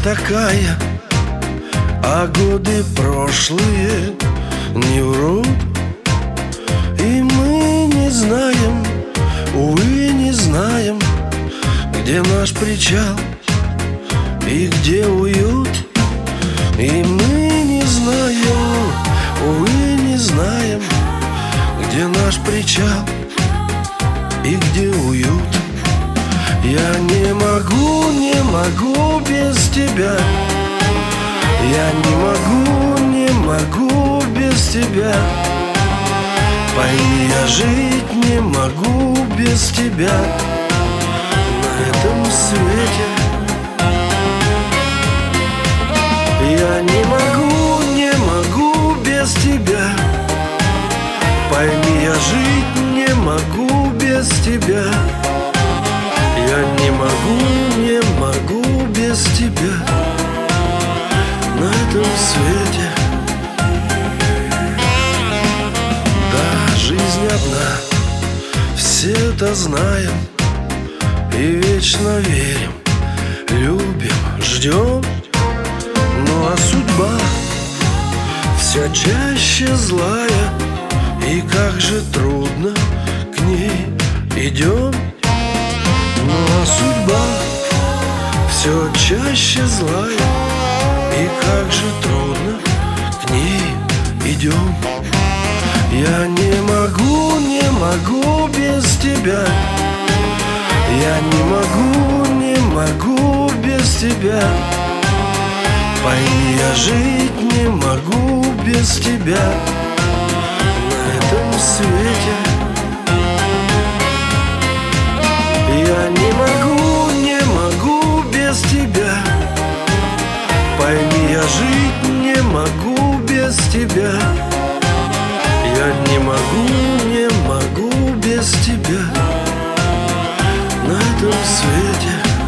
такая, а годы прошлые не врут. И мы не знаем, увы, не знаем, где наш причал и где уют. И мы не знаем, увы, не знаем, где наш причал и где уют. Я не могу без тебя. Я не могу без тебя. Пойми, я жить не могу без тебя на этом свете. Я не могу без тебя. Пойми, я жить не могу без тебя. Я не могу без тебя на этом свете. Да, жизнь одна, все это знаем и вечно верим, любим, ждем. Ну а судьба все чаще злая, и как же трудно к ней идем. Ну а судьба все чаще злая, и как же трудно к ней идем. Я не могу без тебя. Я не могу без тебя. Пойми, я жить не могу без тебя на этом свете. Я не могу без тебя. Пойми, я жить не могу без тебя. Я не могу без тебя на этом свете.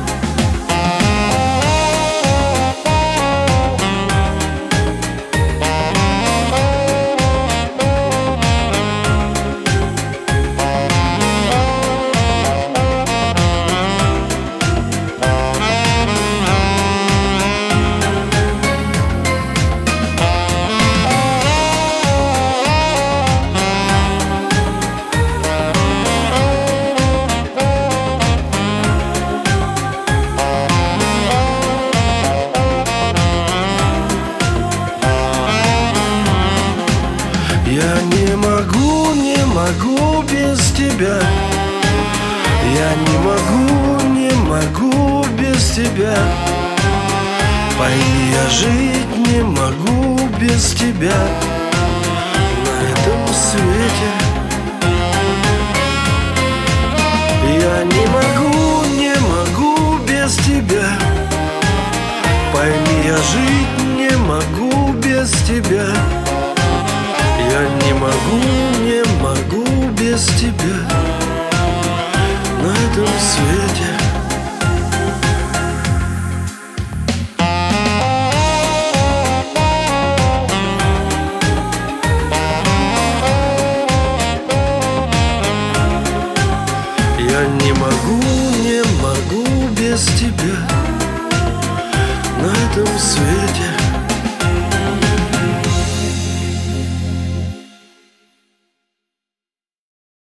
Я не могу без тебя. Я не могу без тебя. Пойми, я жить не могу без тебя на этом свете. Я не могу без тебя. Пойми, я жить не могу без тебя. Я не могу без тебя на этом свете. Я не могу без тебя на этом свете.